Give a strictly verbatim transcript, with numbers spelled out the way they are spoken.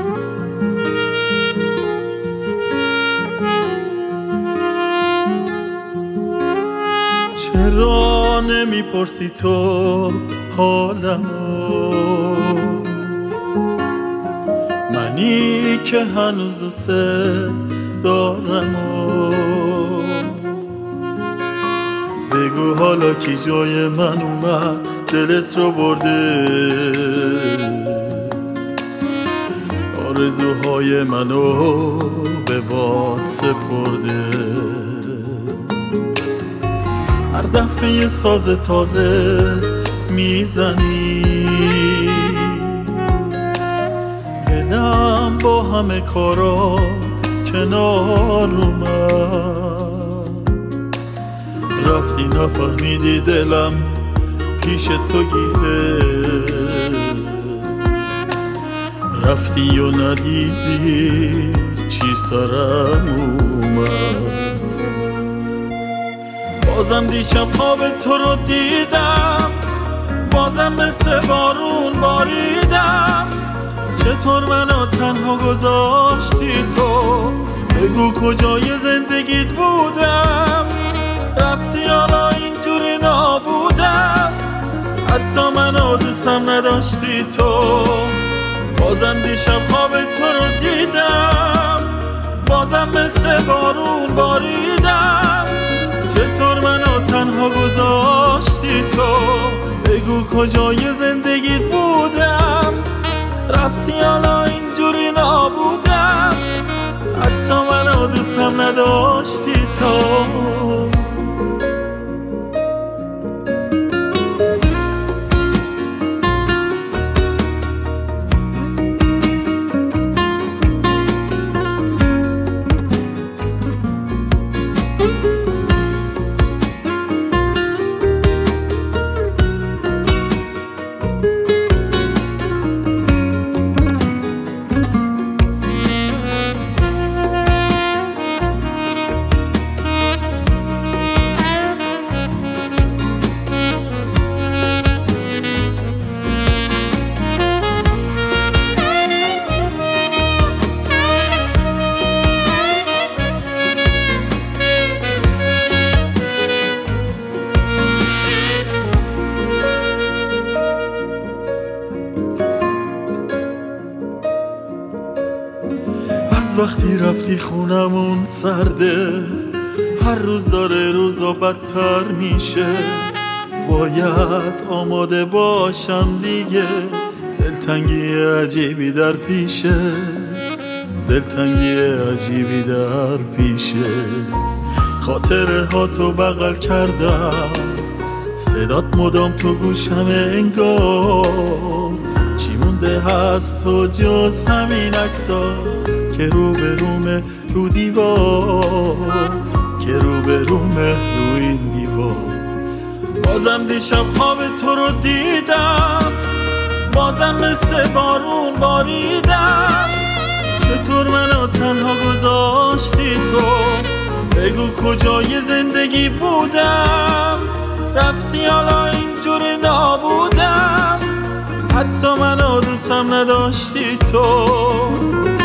چرا نمیپرسی تو حالمو، منی که هنوز دوست دارمو. بگو حالا کی جای من اومد دلت رو برده، آرزوهای منو به باد سپرده. هر دفعه یه ساز تازه میزنی، دلم با همه کارات کنار اومد. رفتی نفهمیدی دلم پیش تو گیره، رفتی و ندیدی چی سرم اومد. بازم دیشب خواب تو رو دیدم، بازم مثل بارون باریدم. چطور منو تنها گذاشتی تو؟ بگو کجای زندگیت بودم، رفتی حالا اینجوری نابودم. حتی منو دوستم نداشتی تو. بازم دیشب خواب تو رو دیدم، بازم مثل بارون باریدم. چطور منو تنها گذاشتی تو؟ بگو کجای زندگیت بودم، رفتی حالا اینجوری نابودم. حتی منو دوستم نداشتی تو. از وقتی رفتی خونمون سرده، هر روز داره روزا بدتر میشه. باید آماده باشم دیگه، دلتنگی عجیبی در پیشه، دلتنگی عجیبی در پیشه. خاطره ها تو بغل کردم، صدات مدام تو گوشم انگار. چی مونده هست تو جز همین عکسا که رو به رومه رو دیوار، که رو به رومه رو این دیوار. بازم دیشب خواب تو رو دیدم، بازم مثل بارون باریدم. چطور منو تنها گذاشتی تو؟ بگو کجای زندگی بودم، رفتی حالا اینجوری نابودم. حتی منو دوستم نداشتی تو.